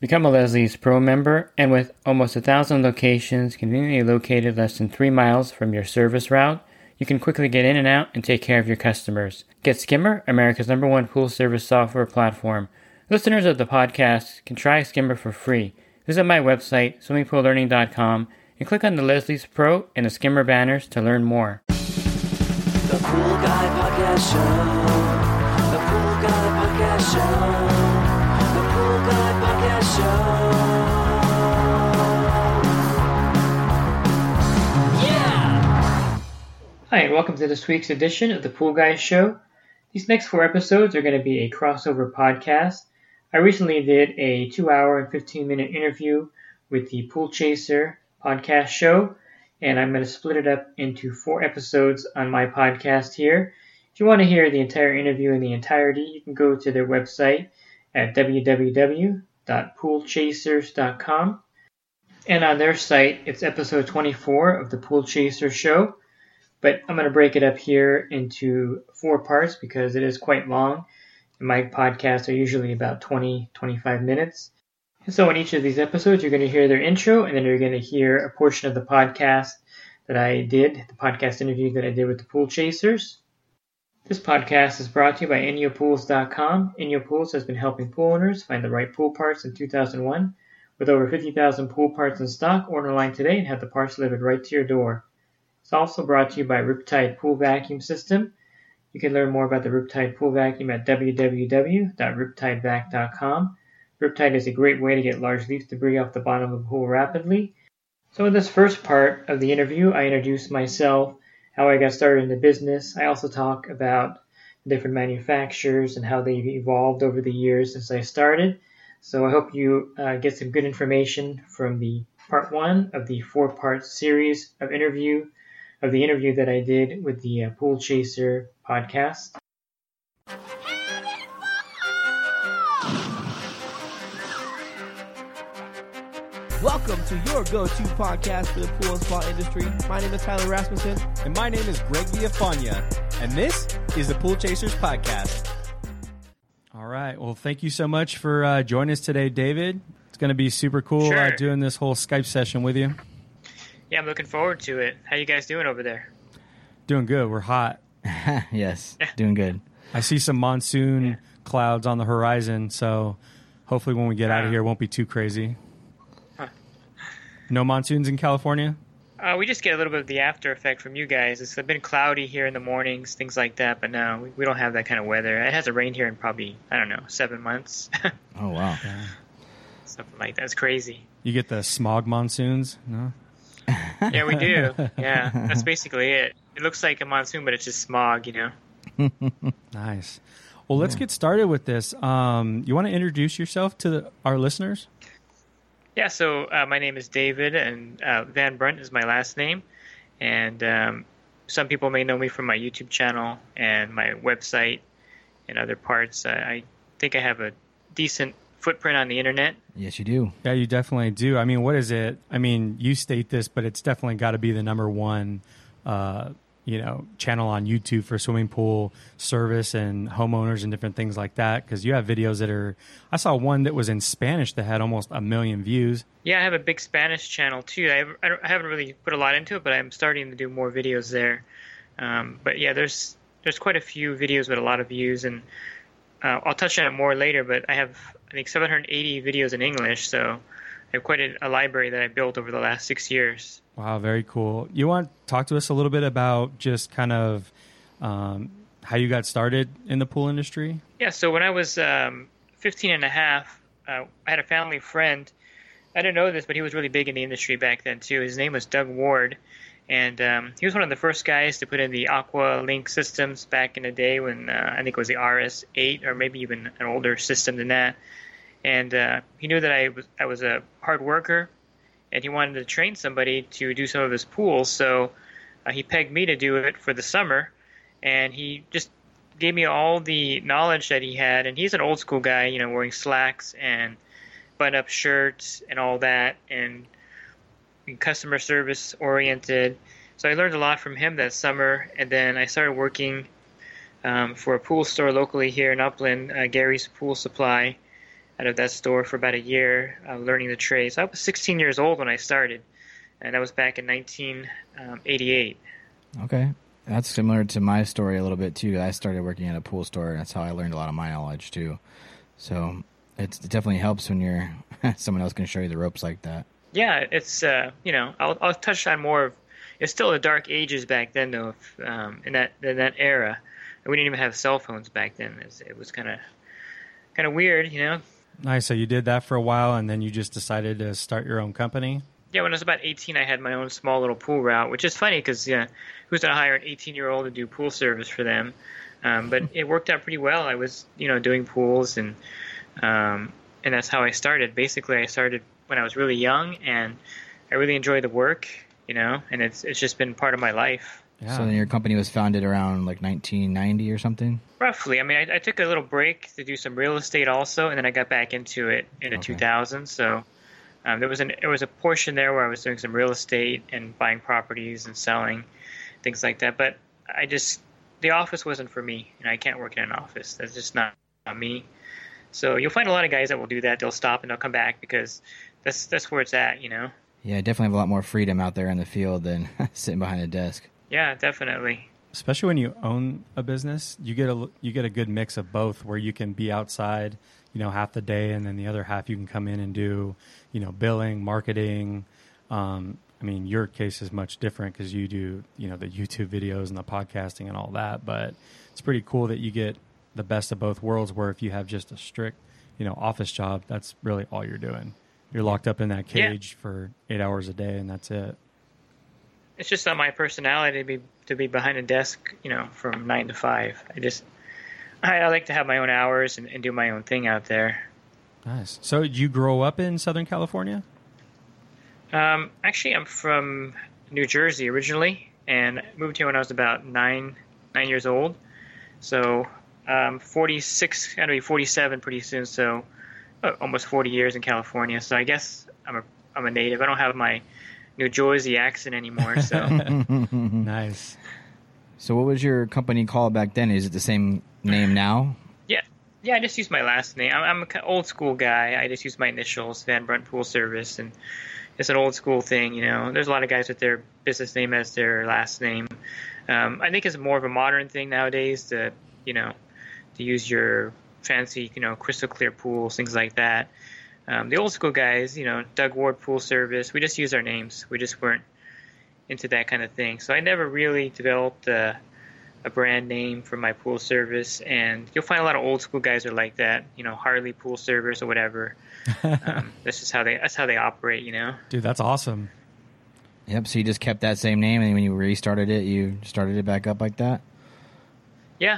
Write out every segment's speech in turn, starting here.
Become a Leslie's Pro member, and with almost 1,000 locations conveniently located less than 3 miles from your service route, you can quickly get in and out and take care of your customers. Get Skimmer, America's #1 pool service software platform. Listeners of the podcast can try Skimmer for free. Visit my website, swimmingpoollearning.com, and click on the Leslie's Pro and the Skimmer banners to learn more. The Pool Guy Podcast Show. The Pool Guy Podcast Show. The Pool Guy Podcast Show. Yeah! Hi, and welcome to this week's edition of the Pool Guy Show. These next 4 episodes are going to be a crossover podcast. I recently did a 2-hour and 15-minute interview with the Pool Chaser podcast show, and I'm going to split it up into 4 episodes on my podcast here. If you want to hear the entire interview in the entirety, you can go to their website at www.poolchasers.com. And on their site, it's episode 24 of the Pool Chaser Show. But I'm going to break it up here into 4 parts because it is quite long. My podcasts are usually about 20-25 minutes. And so in each of these episodes, you're going to hear their intro, and then you're going to hear a portion of the podcast that I did, the podcast interview that I did with the Pool Chasers. This podcast is brought to you by InyoPools.com. Inyo Pools has been helping pool owners find the right pool parts since 2001. With over 50,000 pool parts in stock, order online today and have the parts delivered right to your door. It's also brought to you by Riptide Pool Vacuum System. You can learn more about the Riptide Pool Vacuum at www.riptidevac.com. Riptide is a great way to get large leaf debris off the bottom of a pool rapidly. So in this first part of the interview, I introduce myself, how I got started in the business. I also talk about different manufacturers and how they've evolved over the years since I started. So I hope you get some good information from the part 1 of the 4-part series of the interview that I did with the Pool Chaser podcast. Welcome to your go-to podcast for the pool and spa industry. My name is Tyler Rasmussen. And my name is Greg Villafania. And this is the Pool Chasers Podcast. All right. Well, thank you so much for joining us today, David. It's going to be super cool doing this whole Skype session with you. Yeah, I'm looking forward to it. How you guys doing over there? Doing good. We're hot. Yes, doing good. I see some monsoon clouds on the horizon, so hopefully when we get out of here, it won't be too crazy. No monsoons in California? We just get a little bit of the after effect from you guys. It's been cloudy here in the mornings, things like that, but no, we don't have that kind of weather. It hasn't rained here in probably, 7 months. Oh, wow. Yeah. Something like that. It's crazy. You get the smog monsoons? No? Yeah, we do. Yeah, that's basically it. It looks like a monsoon, but it's just smog, Nice. Well, let's get started with this. You want to introduce yourself to our listeners? Yeah, so my name is David, and Van Brunt is my last name. And some people may know me from my YouTube channel and my website and other parts. I think I have a decent footprint on the internet. Yes, you do. Yeah, you definitely do. I mean, what is it? I mean, you state this, but it's definitely got to be the #1 channel on YouTube for swimming pool service and homeowners and different things like that, because you have videos that are, I saw one that was in Spanish that had almost 1 million views. Yeah, I have a big Spanish channel too. I haven't really put a lot into it, but I'm starting to do more videos there. But yeah, there's quite a few videos with a lot of views, and I'll touch on it more later, but I have, I think, 780 videos in English, so I have quite a library that I built over the last 6 years. Wow, very cool. You want to talk to us a little bit about just kind of how you got started in the pool industry? Yeah, so when I was 15 and a half, I had a family friend. I didn't know this, but he was really big in the industry back then, too. His name was Doug Ward, and he was one of the first guys to put in the Aqua Link systems back in the day when I think it was the RS-8 or maybe even an older system than that. And he knew that I was a hard worker, and he wanted to train somebody to do some of his pools. So he pegged me to do it for the summer, and he just gave me all the knowledge that he had. And he's an old school guy, wearing slacks and button-up shirts and all that, and customer service oriented. So I learned a lot from him that summer, and then I started working for a pool store locally here in Upland, Gary's Pool Supply. out of that store for about a year, learning the trade. So I was 16 years old when I started, and that was back in 1988. Okay. That's similar to my story a little bit, too. I started working at a pool store, and that's how I learned a lot of my knowledge, too. So it definitely helps when you're someone else can show you the ropes like that. Yeah, it's, I'll touch on more of, it's still the dark ages back then, though, in that era. We didn't even have cell phones back then. It was kind of weird, Nice. So you did that for a while, and then you just decided to start your own company? Yeah, when I was about 18, I had my own small little pool route, which is funny because who's going to hire an 18-year-old to do pool service for them? But it worked out pretty well. I was, doing pools, and that's how I started. Basically, I started when I was really young, and I really enjoyed the work, and it's just been part of my life. Yeah. So then your company was founded around like 1990 or something? Roughly. I mean, I took a little break to do some real estate also, and then I got back into it in the 2000s. So there was a portion there where I was doing some real estate and buying properties and selling, things like that. But the office wasn't for me, I can't work in an office. That's just not me. So you'll find a lot of guys that will do that. They'll stop and they'll come back because that's where it's at, Yeah, I definitely have a lot more freedom out there in the field than sitting behind a desk. Yeah, definitely. Especially when you own a business, you get a good mix of both, where you can be outside, half the day, and then the other half you can come in and do, billing, marketing. Your case is much different because you do, the YouTube videos and the podcasting and all that. But it's pretty cool that you get the best of both worlds, where if you have just a strict, office job, that's really all you're doing. You're locked up in that cage for 8 hours a day, and that's it. It's just not my personality to be behind a desk, from 9 to 5. I like to have my own hours and do my own thing out there. Nice. So did you grow up in Southern California? Actually, I'm from New Jersey originally, and moved here when I was about 9 years old. So 46, going to be 47 pretty soon. So almost 40 years in California. So I guess I'm a native. I don't have my New Jersey accent anymore. So Nice. So what was your company called back then? Is it the same name now? Yeah, I just use my last name. I'm an old school guy. I just use my initials, Van Brunt Pool Service, and it's an old school thing. There's a lot of guys with their business name as their last name. I think it's more of a modern thing nowadays to use your fancy, crystal clear pools, things like that. The old school guys, Doug Ward Pool Service, we just use our names. We just weren't into that kind of thing. So I never really developed a brand name for my pool service. And you'll find a lot of old school guys are like that, Harley Pool Service or whatever. That's how they operate, Dude, that's awesome. Yep. So you just kept that same name, and when you restarted it, you started it back up like that? Yeah.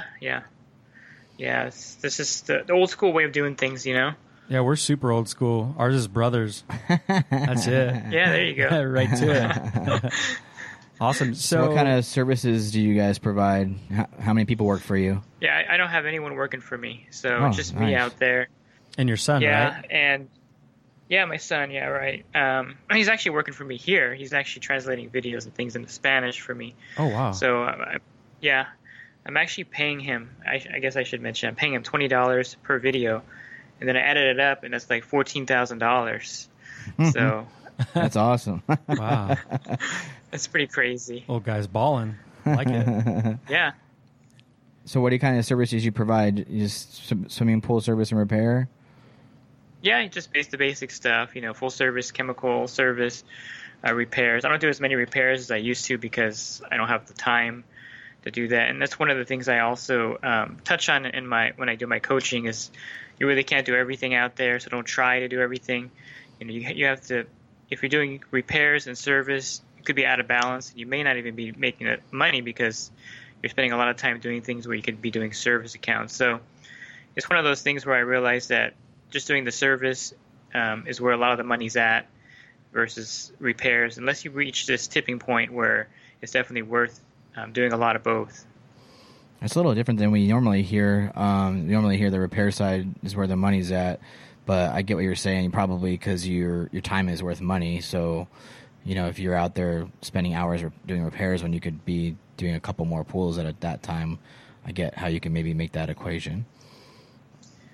This is the old school way of doing things, Yeah, we're super old school. Ours is Brothers. That's it. Yeah, there you go. Right to it. Awesome. So what kind of services do you guys provide? How many people work for you? Yeah, I don't have anyone working for me. So it's just me out there. And your son, right? Yeah, my son. Yeah, right. He's actually working for me here. He's actually translating videos and things into Spanish for me. Oh, wow. So, I'm actually paying him. I guess I should mention I'm paying him $20 per video. And then I added it up, and it's like $14,000. So that's awesome. Wow, that's pretty crazy. Old guy's balling. I like it. Yeah. So, what kind of services you provide? Just swimming pool service and repair? Yeah, just the basic stuff. Full service, chemical service, repairs. I don't do as many repairs as I used to because I don't have the time to do that. And that's one of the things I also touch on when I do my coaching is. You really can't do everything out there, so don't try to do everything. You have to, if you're doing repairs and service, you could be out of balance. You may not even be making money because you're spending a lot of time doing things where you could be doing service accounts. So it's one of those things where I realized that just doing the service is where a lot of the money's at versus repairs, unless you reach this tipping point where it's definitely worth doing a lot of both. It's a little different than we normally hear. We normally hear the repair side is where the money's at, but I get what you're saying, probably because your time is worth money. So, if you're out there spending hours doing repairs when you could be doing a couple more pools at that time, I get how you can maybe make that equation.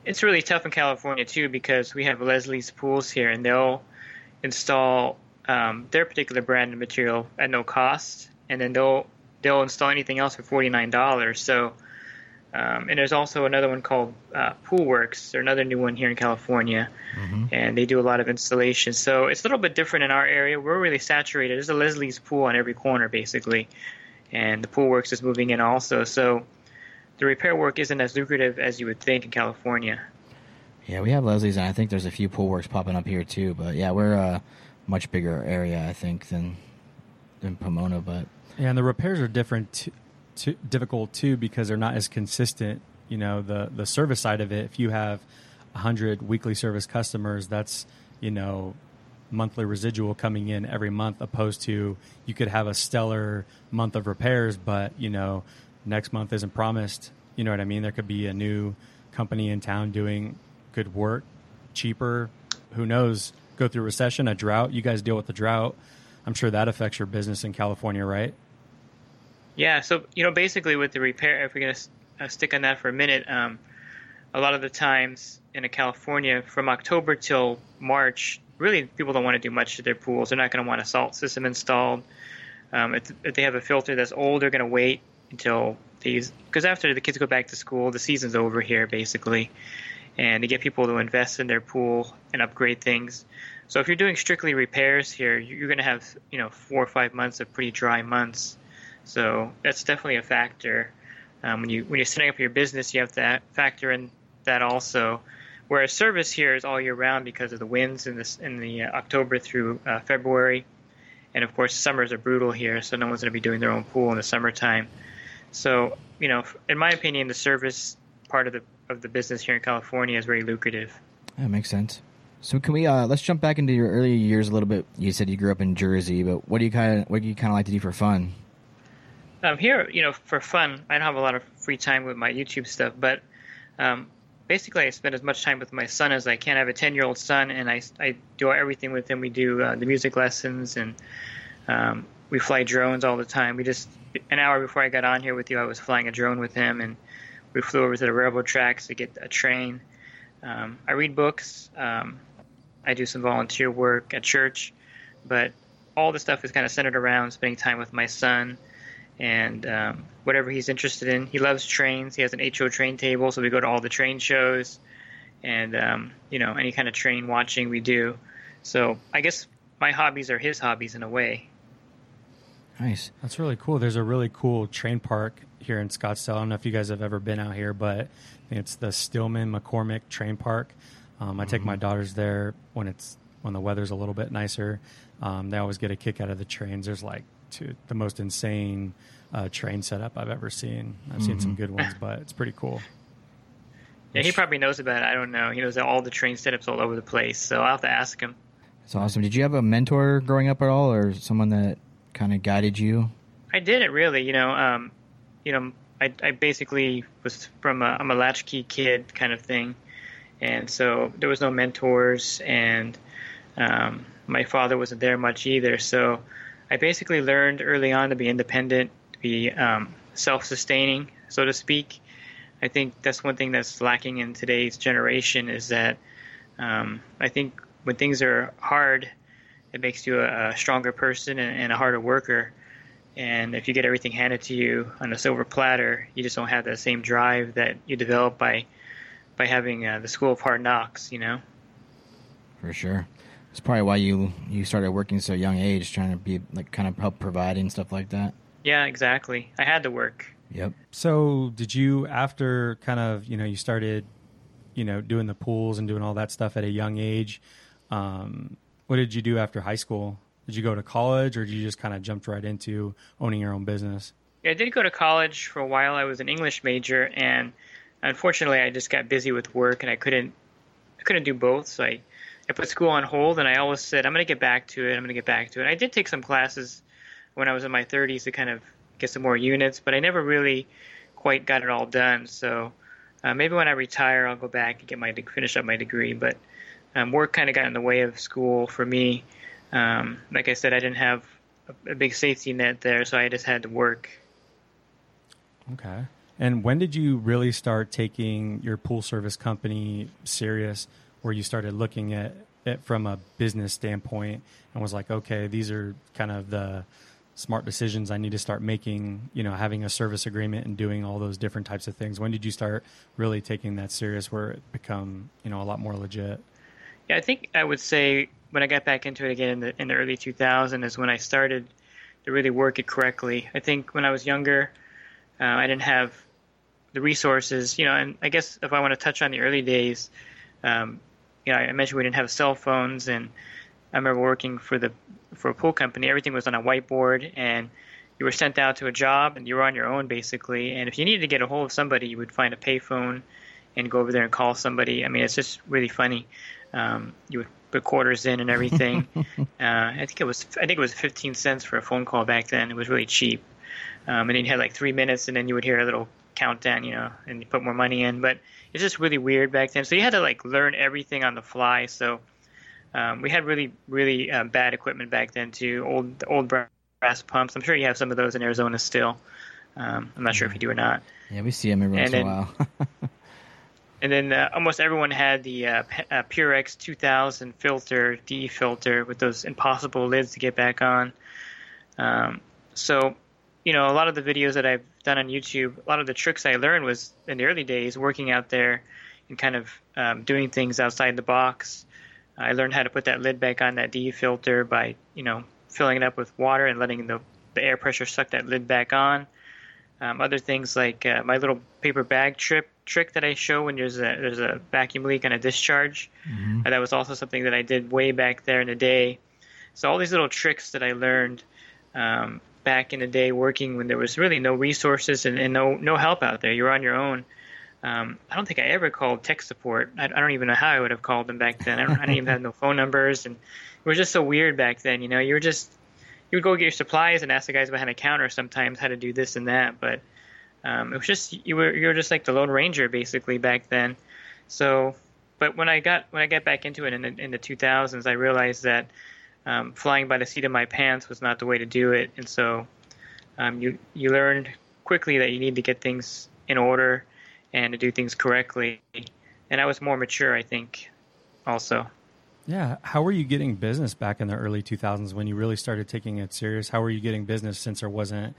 it's really tough in California too because we have Leslie's Pools here, and they'll install their particular brand of material at no cost, and then they'll install anything else for $49. So, and there's also another one called Pool Works. They're another new one here in California, and they do a lot of installation. So it's a little bit different in our area. We're really saturated. There's a Leslie's Pool on every corner basically, and the Pool Works is moving in also. So the repair work isn't as lucrative as you would think in California. Yeah, we have Leslie's, and I think there's a few Pool Works popping up here too. But yeah, we're a much bigger area, I think, than Pomona. But yeah, and the repairs are difficult too because they're not as consistent. You know, the service side of it. If you have 100 weekly service customers, that's, you know, monthly residual coming in every month, opposed to you could have a stellar month of repairs, but, you know, next month isn't promised. You know what I mean? There could be a new company in town doing good work, cheaper. Who knows? Go through recession, a drought. You guys deal with the drought. I'm sure that affects your business in California, right? Yeah. So, you know, basically with the repair, if we're going to stick on that for a minute, a lot of the times in California from October till March, really people don't want to do much to their pools. They're not going to want a salt system installed. If they have a filter that's old, they're going to wait until because after the kids go back to school, the season's over here basically, and to get people to invest in their pool and upgrade things. So if you're doing strictly repairs here, you're going to have, you know, 4 or 5 months of pretty dry months. So that's definitely a factor. When you're setting up your business, you have to factor in that also. Whereas service here is all year round because of the winds in the October through February, and of course summers are brutal here, so no one's going to be doing their own pool in the summertime. So, you know, in my opinion, the service part of the business here in California is very lucrative. That makes sense. So can we let's jump back into your earlier years a little bit. You said you grew up in Jersey, but what do you kind of like to do for fun? Here, you know, for fun, I don't have a lot of free time with my YouTube stuff, but basically I spend as much time with my son as I can. I have a 10-year-old son, and I do everything with him. We do the music lessons, and we fly drones all the time. We just, an hour before I got on here with you, I was flying a drone with him, and we flew over to the railroad tracks to get a train. I read books. I do some volunteer work at church, but all the stuff is kind of centered around spending time with my son and whatever he's interested in. He loves trains. He has an HO train table, so we go to all the train shows and, you know, any kind of train watching we do. So I guess my hobbies are his hobbies in a way. Nice. That's really cool. There's a really cool train park here in Scottsdale. I don't know if you guys have ever been out here, but I think it's the Stillman McCormick Train Park. I take my daughters there when the weather's a little bit nicer. They always get a kick out of the trains. There's like the most insane train setup I've ever seen. I've seen some good ones, but it's pretty cool. Yeah, he probably knows about it. I don't know. He knows all the train setups all over the place, so I'll have to ask him. That's awesome. Did you have a mentor growing up at all, or someone that kind of guided you? I didn't really. I basically was I'm a latchkey kid kind of thing, and so there was no mentors, and my father wasn't there much either. So I basically learned early on to be independent, to be self-sustaining, so to speak. I think that's one thing that's lacking in today's generation is that I think when things are hard, it makes you a stronger person and a harder worker. And if you get everything handed to you on a silver platter, you just don't have that same drive that you develop by having the school of hard knocks, you know? For sure. It's probably why you started working so young age, trying to be like kind of help provide and stuff like that. Yeah, exactly. I had to work. Yep. So did you, after kind of, you started, doing the pools and doing all that stuff at a young age, what did you do after high school? Did you go to college, or did you just kind of jumped right into owning your own business? Yeah, I did go to college for a while. I was an English major, and unfortunately, I just got busy with work, and I couldn't do both. So I put school on hold, and I always said, I'm going to get back to it. I did take some classes when I was in my 30s to kind of get some more units, but I never really quite got it all done. So maybe when I retire, I'll go back and finish up my degree. But work kind of got in the way of school for me. Like I said, I didn't have a big safety net there, so I just had to work. Okay. And when did you really start taking your pool service company serious, where you started looking at it from a business standpoint and was like, okay, these are kind of the smart decisions I need to start making, having a service agreement and doing all those different types of things? When did you start really taking that serious where it become, a lot more legit? Yeah, I think I would say when I got back into it again in the early 2000s is when I started to really work it correctly. I think when I was younger, I didn't have the resources, and I guess if I want to touch on the early days, I mentioned we didn't have cell phones, and I remember working for a pool company. Everything was on a whiteboard, and you were sent out to a job, and you were on your own basically. And if you needed to get a hold of somebody, you would find a payphone and go over there and call somebody. I mean, it's just really funny. You would put quarters in and everything. I think it was 15 cents for a phone call back then. It was really cheap. And then you had like 3 minutes, and then you would hear a little countdown, and you put more money in. But it's just really weird back then. So you had to like learn everything on the fly. So we had really, really bad equipment back then too. Old brass pumps. I'm sure you have some of those in Arizona still. I'm not sure if you do or not. Yeah, we see them every once in a while. And then almost everyone had the Purex 2000 filter, DE filter, with those impossible lids to get back on. So, a lot of the videos that I've done on YouTube, a lot of the tricks I learned was in the early days working out there and kind of doing things outside the box. I learned how to put that lid back on that DE filter by, filling it up with water and letting the air pressure suck that lid back on. Other things like my little paper bag trick that I show when there's a vacuum leak on a discharge. Mm-hmm. That was also something that I did way back there in the day. So all these little tricks that I learned back in the day working when there was really no resources and no help out there. You were on your own. I don't think I ever called tech support. I don't even know how I would have called them back then. I didn't even have no phone numbers, and it was just so weird back then. You would go get your supplies and ask the guys behind the counter sometimes how to do this and that, but it was just you were just like the Lone Ranger basically back then. So, but when I got back into it in the 2000s, I realized that flying by the seat of my pants was not the way to do it, and so you learned quickly that you need to get things in order and to do things correctly. And I was more mature, I think, also. Yeah. How were you getting business back in the early 2000s when you really started taking it serious? How were you getting business since there wasn't,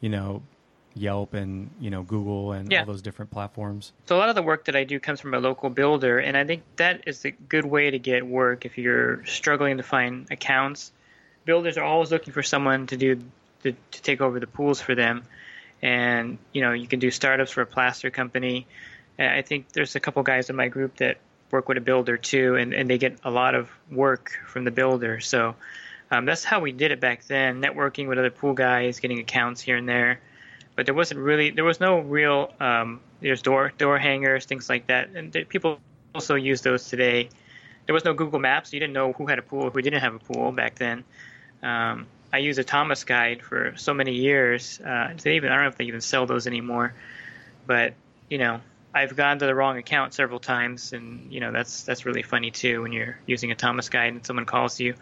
Yelp and, Google and all those different platforms? So a lot of the work that I do comes from a local builder, and I think that is a good way to get work if you're struggling to find accounts. Builders are always looking for someone to take over the pools for them. And, you can do startups for a plaster company. I think there's a couple guys in my group that work with a builder too, and they get a lot of work from the builder. So that's how we did it back then, networking with other pool guys, getting accounts here and there. But there was no real, there's door hangers, things like that. And people also use those today. There was no Google Maps. You didn't know who had a pool, who didn't have a pool back then. I used a Thomas Guide for so many years. I don't know if they even sell those anymore. But, I've gone to the wrong account several times, and, that's really funny too when you're using a Thomas Guide and someone calls you.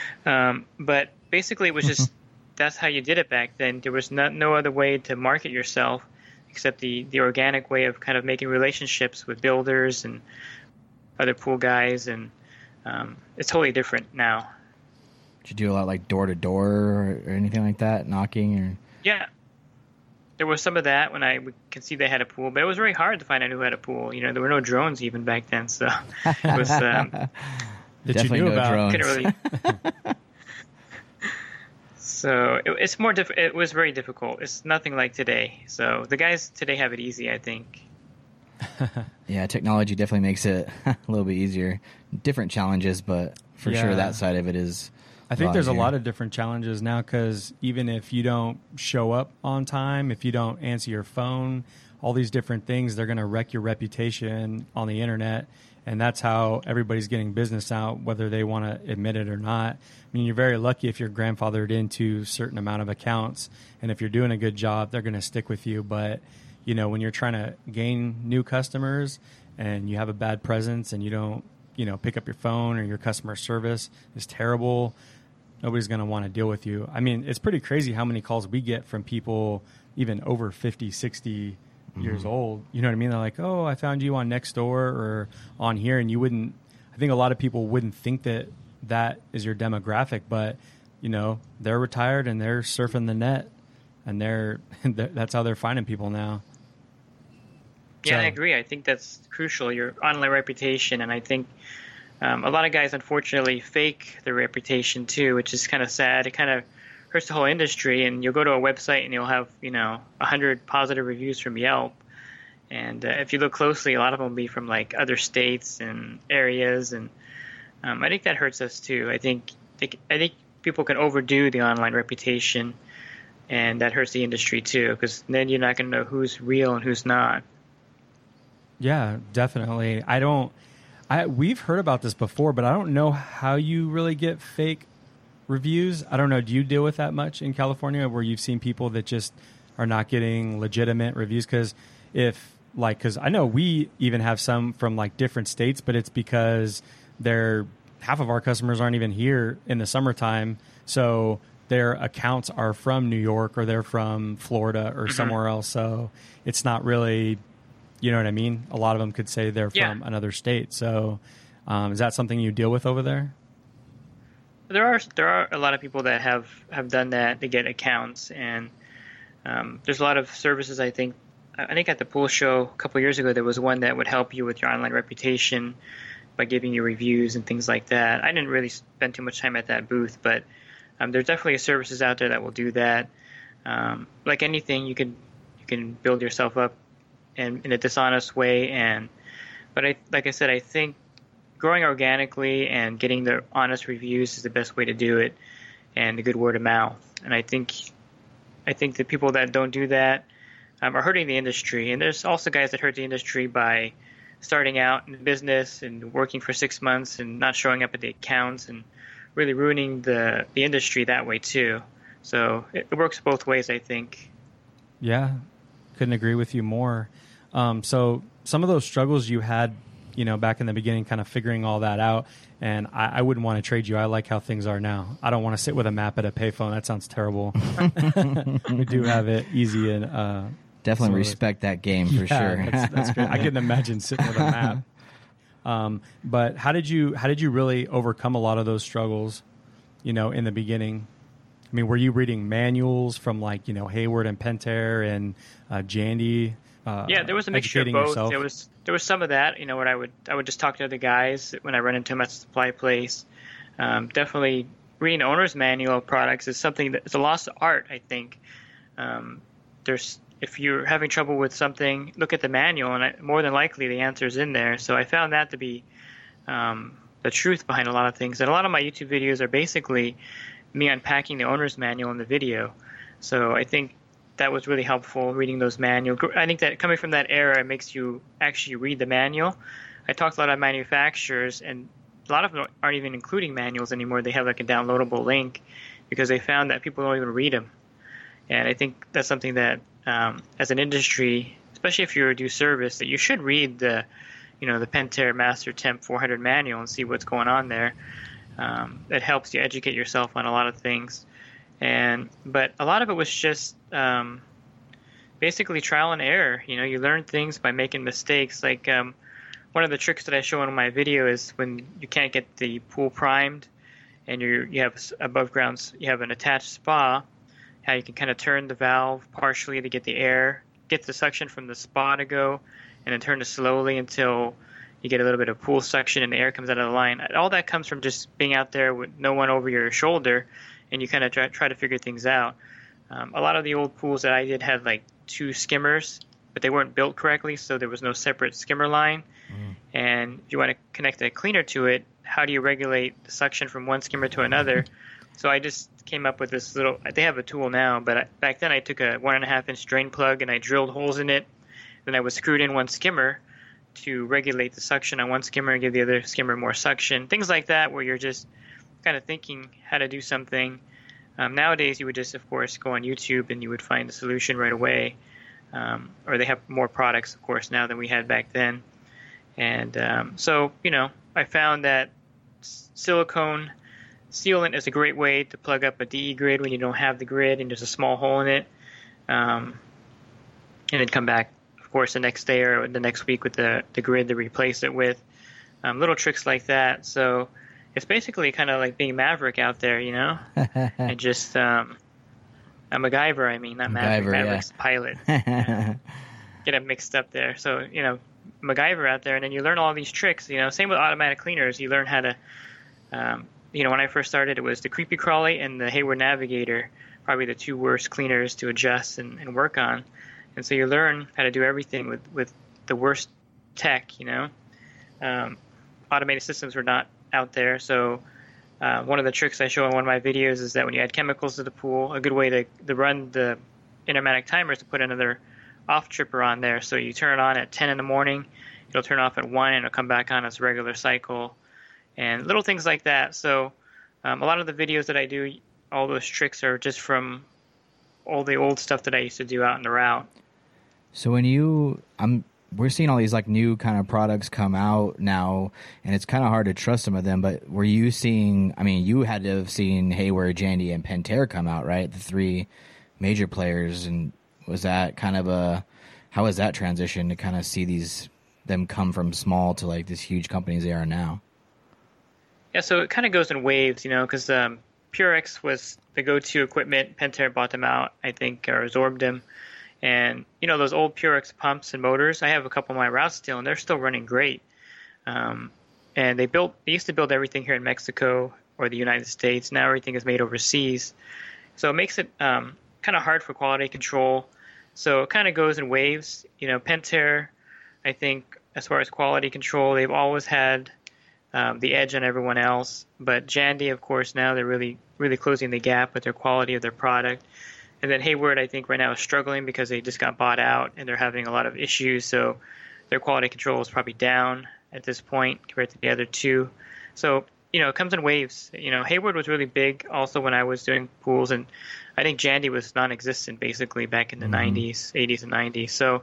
But basically it was just that's how you did it back then. There was no other way to market yourself except the organic way of kind of making relationships with builders and other pool guys, and it's totally different now. Did you do a lot like door-to-door or anything like that, knocking? Or? Yeah. There was some of that when I could see they had a pool, but it was very hard to find out who had a pool. There were no drones even back then, so it was... Definitely you knew no about. Drones. Really... So it's more it was very difficult. It's nothing like today. So the guys today have it easy, I think. Yeah, technology definitely makes it a little bit easier. Different challenges, but for sure that side of it is... I think there's a lot of different challenges now because even if you don't show up on time, if you don't answer your phone, all these different things, they're going to wreck your reputation on the internet. And that's how everybody's getting business out, whether they want to admit it or not. I mean, you're very lucky if you're grandfathered into a certain amount of accounts. And if you're doing a good job, they're going to stick with you. But, when you're trying to gain new customers and you have a bad presence and you don't, pick up your phone or your customer service is terrible, nobody's going to want to deal with you. I mean, it's pretty crazy how many calls we get from people even over 50, 60 years old. You know what I mean? They're like, oh, I found you on Nextdoor or on here, and you wouldn't. I think a lot of people wouldn't think that is your demographic, but they're retired and they're surfing the net, and that's how they're finding people now. Yeah, I agree. I think that's crucial, your online reputation, and I think a lot of guys unfortunately fake their reputation too, which is kind of sad. It kind of hurts the whole industry, and you'll go to a website and you'll have 100 positive reviews from Yelp, and if you look closely, a lot of them will be from like other states and areas, and I think that hurts us too. I think people can overdo the online reputation, and that hurts the industry too, because then you're not going to know who's real and who's not. Yeah, definitely. We've heard about this before, but I don't know how you really get fake reviews. I don't know. Do you deal with that much in California, where you've seen people that just are not getting legitimate reviews? Because I know we even have some from like different states, but it's because half of our customers aren't even here in the summertime, so their accounts are from New York or they're from Florida or somewhere else. So it's not really. You know what I mean? A lot of them could say they're from another state. So is that something you deal with over there? There are a lot of people that have done that to get accounts. And there's a lot of services, I think at the pool show a couple of years ago, there was one that would help you with your online reputation by giving you reviews and things like that. I didn't really spend too much time at that booth, but there's definitely services out there that will do that. Like anything, you can build yourself up and in a dishonest way, but like I said, I think growing organically and getting the honest reviews is the best way to do it, and the good word of mouth. And I think the people that don't do that are hurting the industry. And there's also guys that hurt the industry by starting out in the business and working for 6 months and not showing up at the accounts, and really ruining the industry that way too. So it works both ways, I think. Yeah, couldn't agree with you more. So some of those struggles you had, back in the beginning, kind of figuring all that out, and I wouldn't want to trade you. I like how things are now. I don't want to sit with a map at a payphone. That sounds terrible. We do have it easy, and definitely respect that game for sure. That's great. I couldn't imagine sitting with a map. But how did you really overcome a lot of those struggles, in the beginning? I mean, were you reading manuals from like, Hayward and Pentair and Jandy? Yeah, there was a mixture of both. Yourself? There was some of that, where I would just talk to other guys when I run into them at the supply place. Definitely reading the owner's manual of products is something it's a lost art, I think. If you're having trouble with something, look at the manual, and more than likely the answer is in there. So I found that to be the truth behind a lot of things. And a lot of my YouTube videos are basically me unpacking the owner's manual in the video. So I think that was really helpful, reading those manuals. I think that coming from that era, it makes you actually read the manual. I talked to a lot of manufacturers, and a lot of them aren't even including manuals anymore. They have like a downloadable link because they found that people don't even read them. And I think that's something that, as an industry, especially if you do service, that you should read the Pentair Master Temp 400 manual and see what's going on there. It helps you educate yourself on a lot of things. But a lot of it was just basically trial and error. You learn things by making mistakes. Like one of the tricks that I show in my video is when you can't get the pool primed and you have above grounds, you have an attached spa, how you can kind of turn the valve partially to get the air, get the suction from the spa to go, and then turn it slowly until you get a little bit of pool suction and the air comes out of the line. All that comes from just being out there with no one over your shoulder, and you kind of try to figure things out. A lot of the old pools that I did had like 2 skimmers, but they weren't built correctly, so there was no separate skimmer line. And if you want to connect a cleaner to it, how do you regulate the suction from one skimmer to another? So I just came up with this little, they have a tool now, but back then I took a 1.5-inch drain plug and I drilled holes in it. Then I was screwed in one skimmer to regulate the suction on one skimmer and give the other skimmer more suction. Things like that, where you're just kind of thinking how to do something. Nowadays, you would just, of course, go on YouTube and you would find the solution right away. Or they have more products, of course, now than we had back then. And so, I found that silicone sealant is a great way to plug up a DE grid when you don't have the grid and there's a small hole in it. And then come back, of course, the next day or the next week with the grid to replace it with. Little tricks like that. So it's basically kind of like being Maverick out there, and just a MacGyver. I mean, not Maverick. Maverick's pilot. Get it mixed up there. So MacGyver out there, and then you learn all these tricks. Same with automatic cleaners. You learn how to, when I first started, it was the Creepy Crawly and the Hayward Navigator, probably the two worst cleaners to adjust and work on. And so you learn how to do everything with the worst tech. Automated systems were not out there. So one of the tricks I show in one of my videos is that when you add chemicals to the pool, a good way to run the intermatic timer is to put another off tripper on there. So you turn it on at 10 in the morning, it'll turn off at 1, and it'll come back on its regular cycle, and little things like that. So a lot of the videos that I do, all those tricks are just from all the old stuff that I used to do out in the route. So we're seeing all these like new kind of products come out now, and it's kind of hard to trust some of them. But were you seeing? I mean, you had to have seen Hayward, Jandy, and Pentair come out, right? The three major players, and was that kind of how was that transition to kind of see them come from small to like these huge companies they are now? Yeah, so it kind of goes in waves, because Purex was the go-to equipment. Pentair bought them out, I think, or absorbed them. And, those old Purex pumps and motors, I have a couple of my routes still, and they're still running great. And they used to build everything here in Mexico or the United States. Now everything is made overseas. So it makes it kind of hard for quality control. So it kind of goes in waves. Pentair, I think, as far as quality control, they've always had the edge on everyone else. But Jandy, of course, now they're really, really closing the gap with their quality of their product. And then Hayward, I think, right now is struggling because they just got bought out and they're having a lot of issues. So their quality control is probably down at this point compared to the other two. So, it comes in waves. Hayward was really big also when I was doing pools. And I think Jandy was non-existent basically back in the 90s, 80s and 90s. So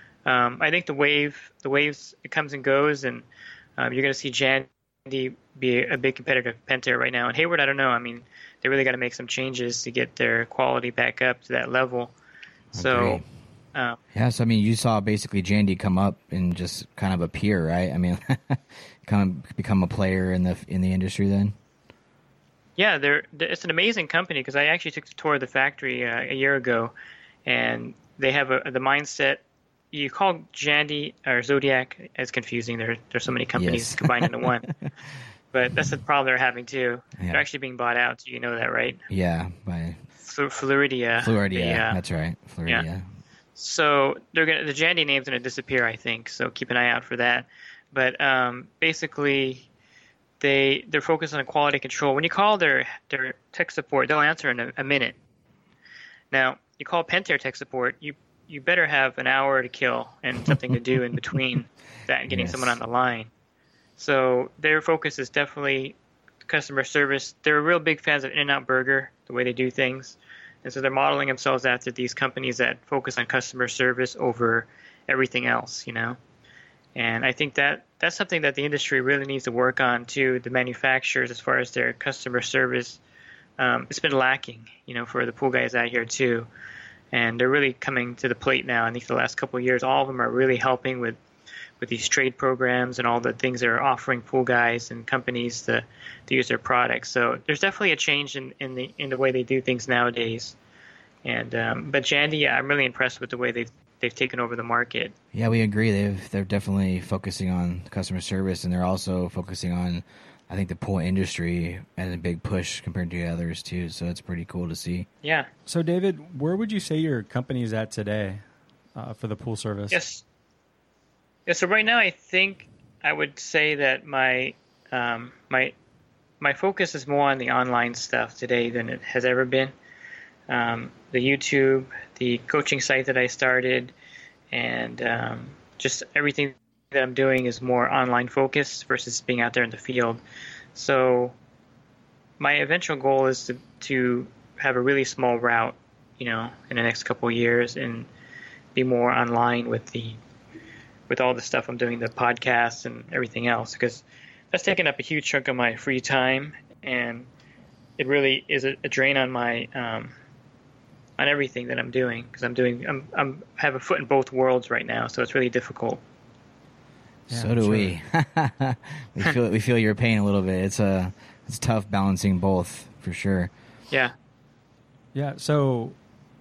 I think the waves, it comes and goes. And you're going to see Jandy be a big competitor to Pentair right now. And Hayward, I don't know. I mean, they really got to make some changes to get their quality back up to that level. So, so I mean, you saw basically Jandy come up and just kind of appear, right? I mean, kind of become a player in the industry then. Yeah, it's an amazing company because I actually took a tour of the factory a year ago, and they have the mindset. You call Jandy or Zodiac as confusing. There's so many companies combined into one. But that's the problem they're having too. Yeah. They're actually being bought out. You know that, right? Yeah, by Fluidia. That's right. Fluidia. Yeah. So the Jandy name's gonna disappear, I think. So keep an eye out for that. But basically, they're focused on quality control. When you call their tech support, they'll answer in a minute. Now you call Pentair tech support, you better have an hour to kill and something to do in between that and getting someone on the line. So their focus is definitely customer service. They're real big fans of In-N-Out Burger, the way they do things. And so they're modeling themselves after these companies that focus on customer service over everything else, And I think that's something that the industry really needs to work on too, the manufacturers, as far as their customer service. It's been lacking, for the pool guys out here too. And they're really coming to the plate now. I think the last couple of years, all of them are really helping with these trade programs and all the things they're offering pool guys and companies to use their products. So there's definitely a change in the way they do things nowadays. And but Jandy, I'm really impressed with the way they've taken over the market. Yeah, we agree. They're definitely focusing on customer service, and they're also focusing on, I think, the pool industry as a big push compared to the others too. So it's pretty cool to see. Yeah. So David, where would you say your company is at today for the pool service? Yes. Yeah, so right now I think I would say that my focus is more on the online stuff today than it has ever been. The YouTube, the coaching site that I started, and just everything that I'm doing is more online focused versus being out there in the field. So my eventual goal is to have a really small route, in the next couple of years, and be more online with all the stuff I'm doing, the podcasts and everything else, because that's taken up a huge chunk of my free time, and it really is a drain on my on everything that I'm doing, because I have a foot in both worlds right now, so it's really difficult. Yeah, so do we. We feel your pain a little bit. It's tough balancing both, for sure. Yeah. Yeah. So,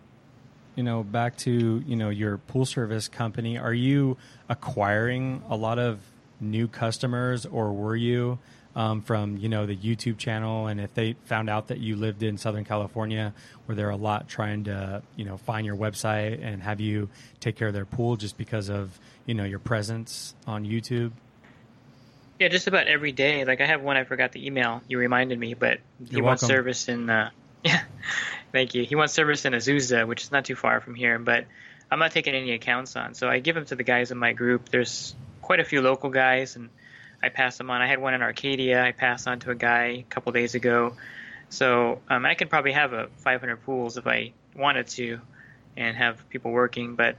back to, your pool service company, are you acquiring a lot of new customers, or were you from, the YouTube channel? And if they found out that you lived in Southern California, were there a lot trying to, find your website and have you take care of their pool just because of, your presence on YouTube? Yeah, just about every day. Like I have one, I forgot the email. You reminded me, but he wants service in, yeah, thank you. He wants service in Azusa, which is not too far from here, but I'm not taking any accounts on. So I give them to the guys in my group. There's quite a few local guys, and I pass them on. I had one in Arcadia. I passed on to a guy a couple days ago. So I could probably have 500 pools if I wanted to and have people working. But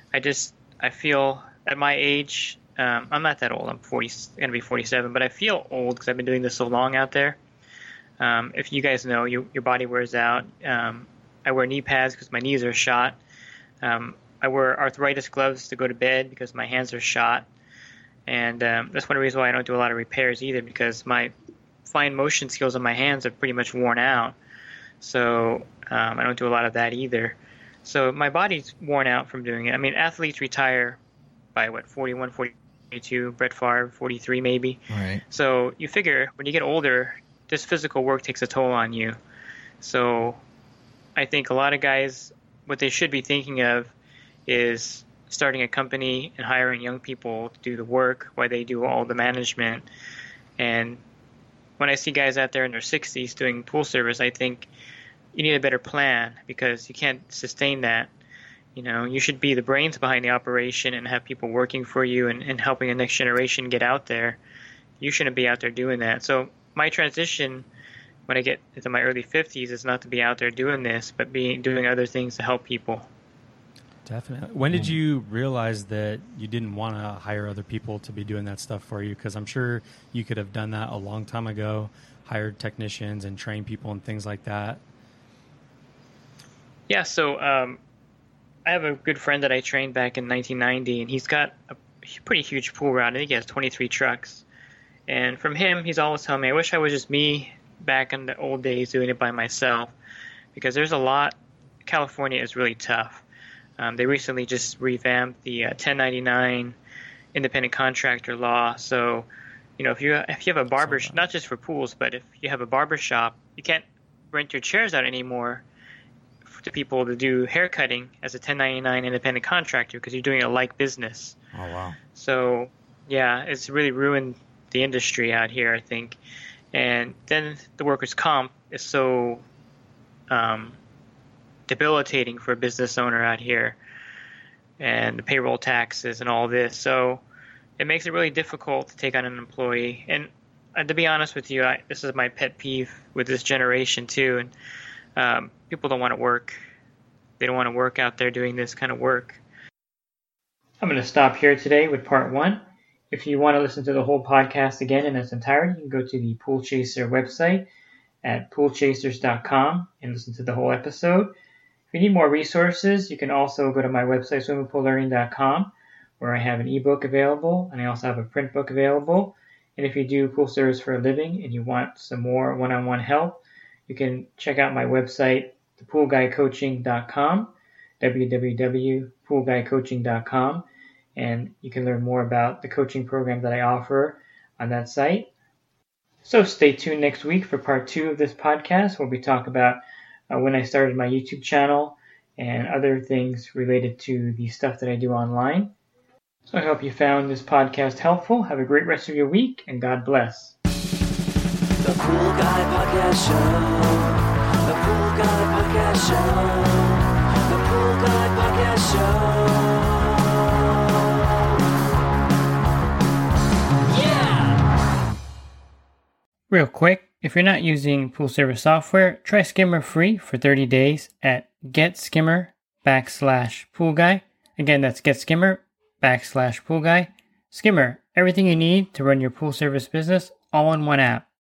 I feel at my age, I'm not that old. I'm going to be 47, but I feel old because I've been doing this so long out there. If you guys know, your body wears out. I wear knee pads because my knees are shot. I wear arthritis gloves to go to bed because my hands are shot. And that's one reason why I don't do a lot of repairs either, because my fine motion skills on my hands are pretty much worn out. So I don't do a lot of that either. So my body's worn out from doing it. I mean, athletes retire by 41, 42, Brett Favre, 43 maybe. Right. So you figure when you get older, this physical work takes a toll on you. So I think a lot of guys, what they should be thinking of is starting a company and hiring young people to do the work while they do all the management. And when I see guys out there in their 60s doing pool service, I think you need a better plan, because you can't sustain that. You should be the brains behind the operation and have people working for you and helping the next generation get out there. You shouldn't be out there doing that. So my transition when I get into my early 50s is not to be out there doing this, but doing other things to help people. Definitely. When did you realize that you didn't want to hire other people to be doing that stuff for you? Because I'm sure you could have done that a long time ago, hired technicians and trained people and things like that. Yeah, so I have a good friend that I trained back in 1990, and he's got a pretty huge pool route. I think he has 23 trucks. And from him, he's always telling me, I wish I was just me back in the old days doing it by myself, because there's a lot. California is really tough. They recently just revamped the 1099 independent contractor law. So, if you have a barber, not just for pools, but if you have a barber shop, you can't rent your chairs out anymore to people to do hair cutting as a 1099 independent contractor, because you're doing a like business. Oh, wow. So, yeah, it's really ruined the industry out here, I think. And then the workers' comp is so debilitating for a business owner out here, and the payroll taxes and all this. So it makes it really difficult to take on an employee. And to be honest with you, this is my pet peeve with this generation too. And people don't want to work. They don't want to work out there doing this kind of work. I'm going to stop here today with part 1. If you want to listen to the whole podcast again in its entirety, you can go to the Pool Chaser website at poolchasers.com and listen to the whole episode. If you need more resources, you can also go to my website, swimmingpoollearning.com, where I have an ebook available, and I also have a print book available. And if you do pool service for a living and you want some more one-on-one help, you can check out my website, thepoolguycoaching.com, www.poolguycoaching.com, and you can learn more about the coaching program that I offer on that site. So stay tuned next week for part 2 of this podcast, where we talk about when I started my YouTube channel and other things related to the stuff that I do online. So I hope you found this podcast helpful. Have a great rest of your week, and God bless. The Pool Guy Podcast Show. The Pool Guy Podcast Show. The Pool Guy Podcast Show. Yeah! Real quick, if you're not using pool service software, try Skimmer free for 30 days at getskimmer.com/poolguy. Again, that's getskimmer.com/poolguy. Skimmer, everything you need to run your pool service business all in one app.